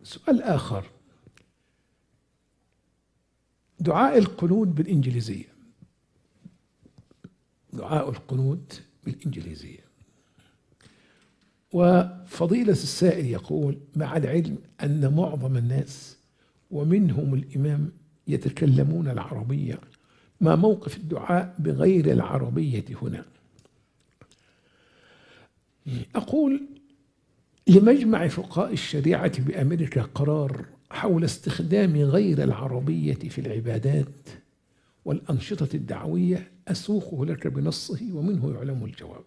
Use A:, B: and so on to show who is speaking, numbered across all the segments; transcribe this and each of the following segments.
A: سؤال آخر: دعاء القنوت بالإنجليزية. دعاء القنوت بالإنجليزية. وفضيلة السائل يقول: مع العلم أن معظم الناس ومنهم الإمام يتكلمون العربية، ما موقف الدعاء بغير العربية هنا؟ أقول: لمجمع فقهاء الشريعة بأمريكا قرار حول استخدام غير العربية في العبادات والأنشطة الدعوية، أسوقه لك بنصه ومنه يعلم الجواب.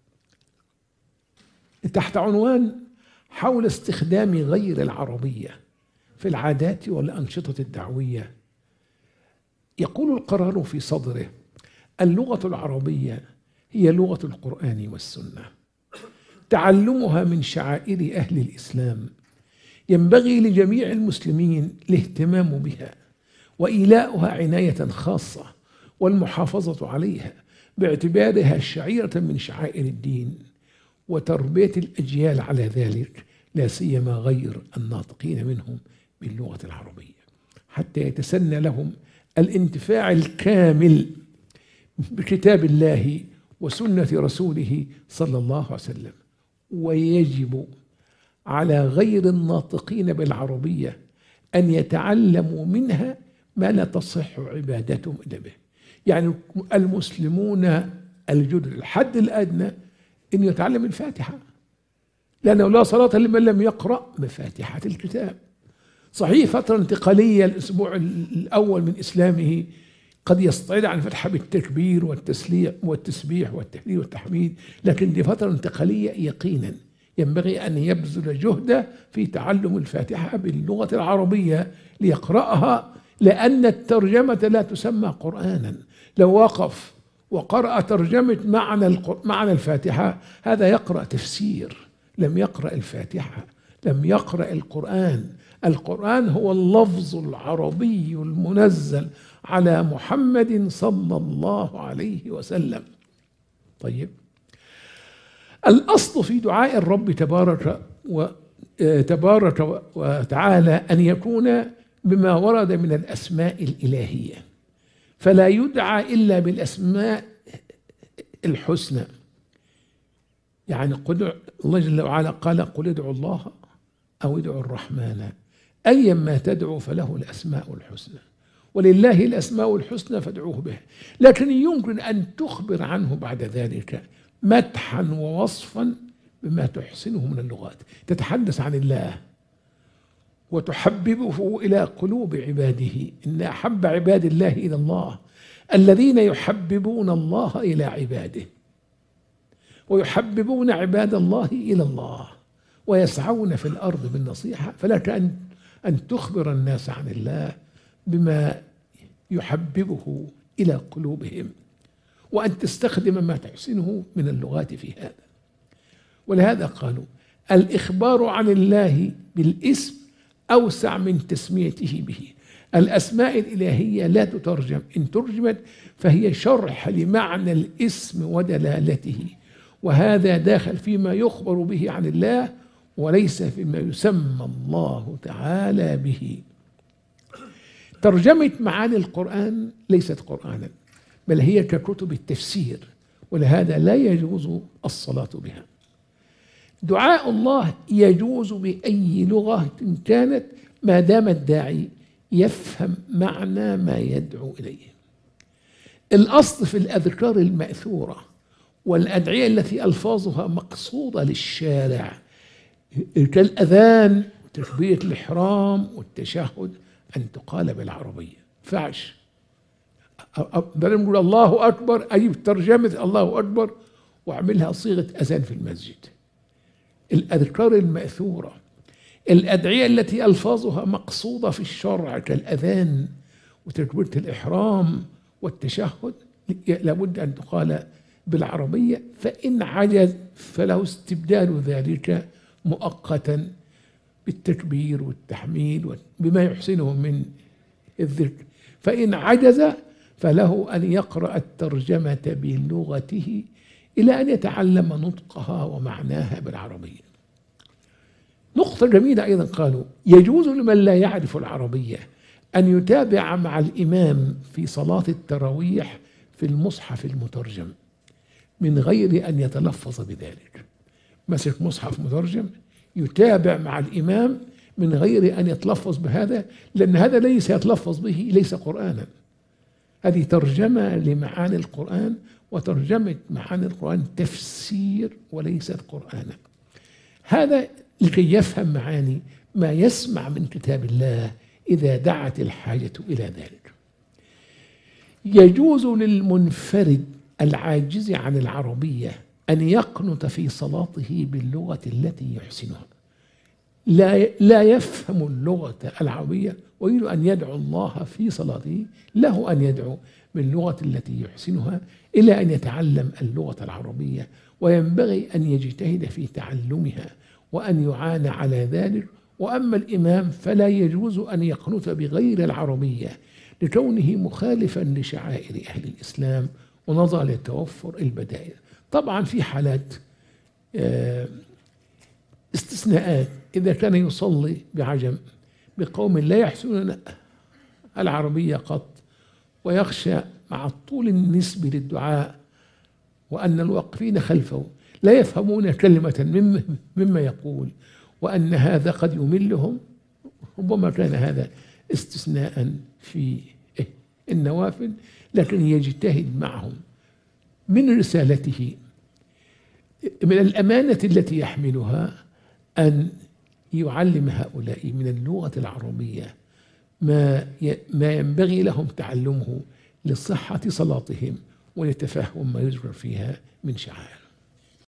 A: تحت عنوان حول استخدام غير العربية في العادات والأنشطة الدعوية، يقول القرار في صدره: اللغة العربية هي لغة القرآن والسنة، تعلمها من شعائر أهل الإسلام، ينبغي لجميع المسلمين الاهتمام بها وإيلاؤها عناية خاصة والمحافظة عليها باعتبارها شعيرة من شعائر الدين، وتربية الأجيال على ذلك، لا سيما غير الناطقين منهم باللغة العربية، حتى يتسنى لهم الانتفاع الكامل بكتاب الله وسنة رسوله صلى الله عليه وسلم. ويجب على غير الناطقين بالعربية أن يتعلموا منها ما لا تصح عبادتهم إلا به. يعني المسلمون الجدد الحد الأدنى أن يتعلم الفاتحة، لأنه لا صلاة لمن لم يقرأ بفاتحة الكتاب. صحيح فترة انتقالية، الأسبوع الأول من إسلامه قد يستطيع عن فتحة بالتكبير والتسبيح والتهليل والتحميد، لكن دي فترة انتقالية يقينا ينبغي أن يبذل جهده في تعلم الفاتحة باللغة العربية ليقرأها، لأن الترجمة لا تسمى قرآنا. لو وقف وقرأ ترجمة معنى الفاتحة، هذا يقرأ تفسير، لم يقرأ الفاتحة، لم يقرأ القرآن. القرآن هو اللفظ العربي المنزل على محمد صلى الله عليه وسلم. طيب، الأصل في دعاء الرب تبارك وتعالى أن يكون بما ورد من الأسماء الإلهية، فلا يدعى إلا بالأسماء الحسنى. يعني الله جل وعلا قال: قل ادعوا الله أو ادعوا الرحمن أيما تدعو فله الأسماء الحسنى، ولله الأسماء الحسنى فادعوه بها. لكن يمكن أن تخبر عنه بعد ذلك مدحا ووصفا بما تحسنه من اللغات، تتحدث عن الله وتحببه إلى قلوب عباده. إن أحب عباد الله إلى الله الذين يحببون الله إلى عباده، ويحببون عباد الله إلى الله، ويسعون في الأرض بالنصيحة. فلك أن تخبر الناس عن الله بما يحببه إلى قلوبهم، وأن تستخدم ما تحسنه من اللغات في هذا. ولهذا قالوا: الإخبار عن الله بالاسم أوسع من تسميته به. الأسماء الإلهية لا تترجم، إن ترجمت فهي شرح لمعنى الاسم ودلالته، وهذا داخل فيما يخبر به عن الله وليس فيما يسمى الله تعالى به. ترجمة معاني القرآن ليست قرآنا، بل هي ككتب التفسير، ولهذا لا يجوز الصلاة بها. دعاء الله يجوز بأي لغة كانت، ما دام الداعي يفهم معنى ما يدعو إليه. الأصل في الأذكار المأثورة والأدعية التي ألفاظها مقصودة للشارع كالأذان وتكبيرة الإحرام والتشهد أن تقال بالعربية. فعش بدل ما نقول الله أكبر أجيب ترجمة الله أكبر وأعملها صيغة أذان في المسجد. الأذكار المأثورة، الأدعية التي ألفاظها مقصودة في الشرع كالأذان وتكبيرة الإحرام والتشهد لابد أن تقال بالعربية، فإن عجز فله استبدال ذلك مؤقتا بالتكبير والتحميد بما يحسنه من الذكر. فإن عجز فله أن يقرأ الترجمة بلغته إلى أن يتعلم نطقها ومعناها بالعربية. نقطة جميلة أيضا قالوا: يجوز لمن لا يعرف العربية أن يتابع مع الإمام في صلاة التراويح في المصحف المترجم من غير أن يتلفظ بذلك. مسك مصحف مترجم يتابع مع الإمام من غير أن يتلفظ بهذا، لأن هذا ليس يتلفظ به، ليس قرآنا. هذه ترجمة لمعاني القرآن، وترجمة معاني القرآن تفسير وليست قرآنا. هذا لكي يفهم معاني ما يسمع من كتاب الله إذا دعت الحاجة إلى ذلك. يجوز للمنفرد العاجز عن العربية أن يقنت في صلاته باللغة التي يحسنها. لا يفهم اللغة العربية ويريد أن يدعو الله في صلاته، له أن يدعو باللغة التي يحسنها إلى أن يتعلم اللغة العربية، وينبغي أن يجتهد في تعلمها وأن يعان على ذلك. وأما الإمام فلا يجوز أن يقنت بغير العربية لكونه مخالفا لشعائر أهل الإسلام ونظرا لتوفر البدائل. طبعا في حالات استثناءات، إذا كان يصلي بعجم بقوم لا يحسنون العربية قط، ويخشى مع الطول النسبي للدعاء وأن الواقفين خلفه لا يفهمون كلمة مما يقول، وأن هذا قد يملهم، ربما كان هذا استثناء في النوافل، لكن يجتهد معهم. من رسالته، من الأمانة التي يحملها، أن يعلم هؤلاء من اللغة العربية ما ينبغي لهم تعلمه لصحة صلاتهم ولتفهم ما يذكر فيها من شعائر.